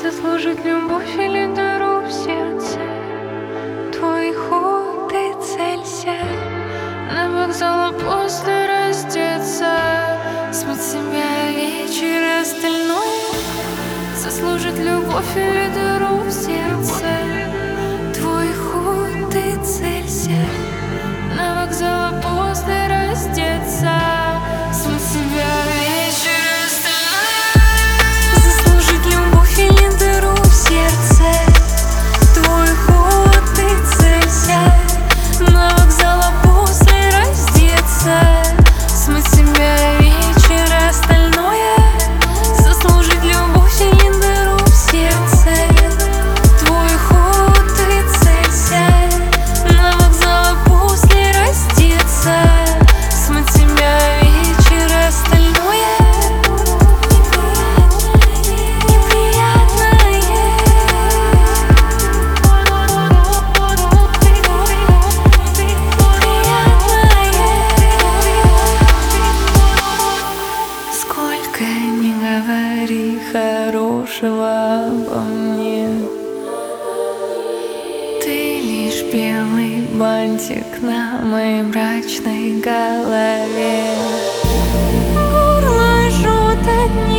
заслужить любовь или дыру в сердце. Твой ход и целься, на вокзал после раздеться, смыть себя вечер, остальное заслужит любовь или дыру в сердце. Твой ход и целься, на вокзал после раздеться, смыть себя вечер, остальное заслужит любовь или дыру в сердце. Твой ход и целься, на вокзал после раздеться, смыть себя вечер, остальное заслужит любовь или дыру в сердце. Твой ход и целься, на вокзал после раздеться, смыть себя вечер, остальное сколько ни говори хорошего обо мне, ты лишь белый бантик на моей мрачной голове. Горло жжет от